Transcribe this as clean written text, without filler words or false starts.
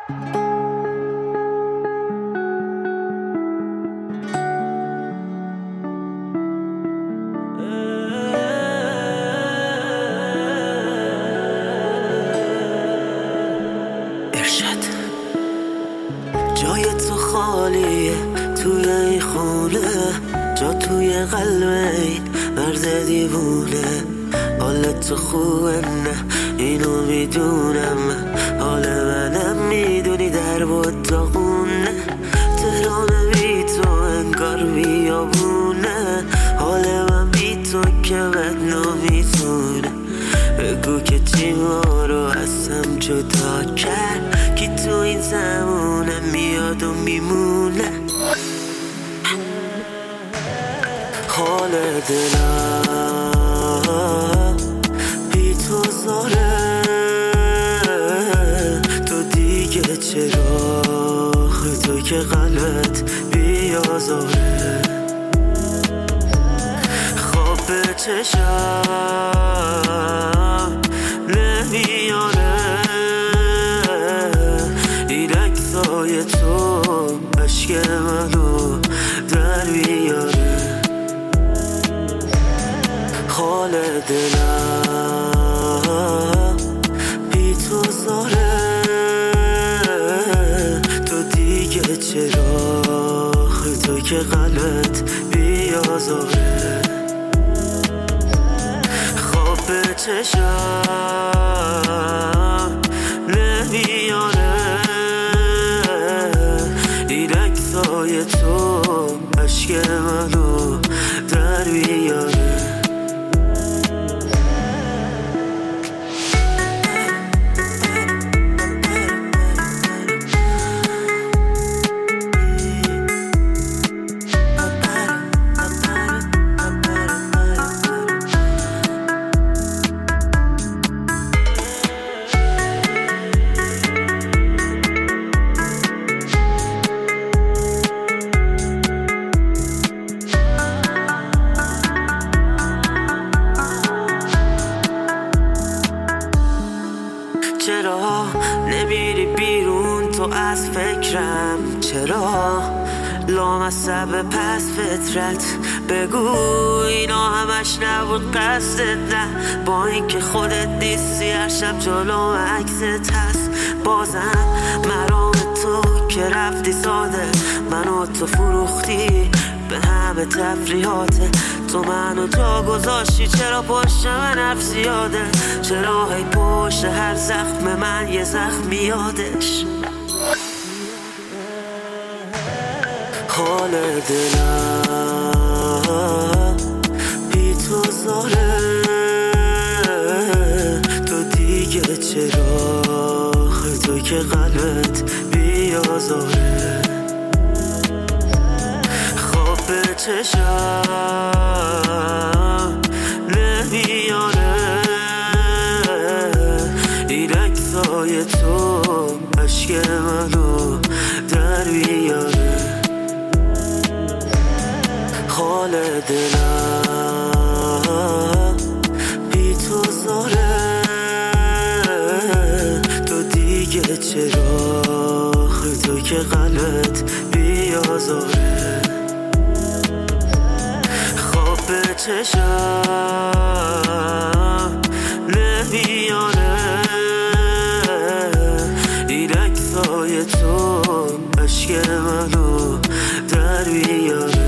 جای تو خالیه توی این خونه، جا توی قلب این مرد دیوونه. حالت تو خوبه نه اینو میدونم، حال منم میدونی در بود داغونه. تهران بی تو انگار بیابونه، حال من بی تو که بد نمیتونه. بگو که چی ما رو از هم جدا کرد، کی تو این زمونه میاد و میمونه. حال دلم بی تو زاره، تو دیگه چرا تو که قلبت بیازاره. خواب به چشم نمیاره، این عکسای تو عشق منو در بیاره. حال دلم بی تو زاره، تو دیگه چرا تو که قلبت بیازاره. خواب به چشم نمیاره، این عکسای تو عشق منو در بیاره. چرا نمیری بیرون تو از فکرم؟ چرا لامصب پس فطرت؟ بگو اینا همش نبود قصدت؟ نه با اینکه خودت نیستی هر شب جلو عکست هست. بازم مرام تو که رفتی ساده، منو تو فروختی به همه تفریحاته. تو منو جا گذاشتی، چرا پشت من حرف زیاده؟ چرا هی پشت هر زخم من یه زخم یادش؟ حال دلم بی تو زاره، تو دیگه چرا تو که قلبت بیازاره. خواب به چشم نمیاره، این عکسای تو عشق منو در بیاره. حال دلم بی تو زاره، تو دیگه چرا تو که قلبت بیازاره. خواب به چشم نمیاره، این عکسای تو عشق منو در بیاره.